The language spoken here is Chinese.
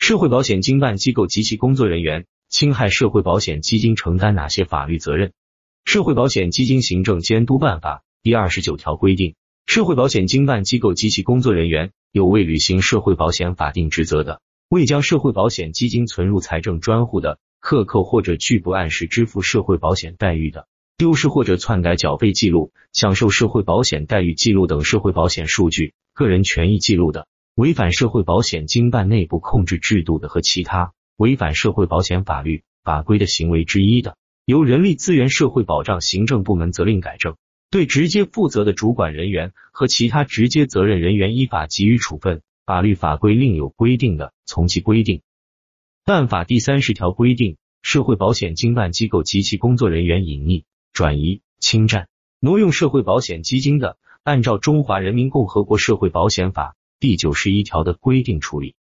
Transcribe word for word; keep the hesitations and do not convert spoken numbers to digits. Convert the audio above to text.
社会保险经办机构及其工作人员侵害社会保险基金承担哪些法律责任？社会保险基金行政监督办法第二十九条规定，社会保险经办机构及其工作人员有未履行社会保险法定职责的，未将社会保险基金存入财政专户的，克扣或者拒不按时支付社会保险待遇的，丢失或者篡改缴费记录、享受社会保险待遇记录等社会保险数据、个人权益记录的，违反社会保险经办内部控制制度的和其他违反社会保险法律法规的行为之一的，由人力资源社会保障行政部门责令改正，对直接负责的主管人员和其他直接责任人员依法给予处分，法律法规另有规定的，从其规定。办法第三十条规定，社会保险经办机构及其工作人员隐匿、转移、侵占、挪用社会保险基金的，按照中华人民共和国社会保险法第九十一条的规定处理。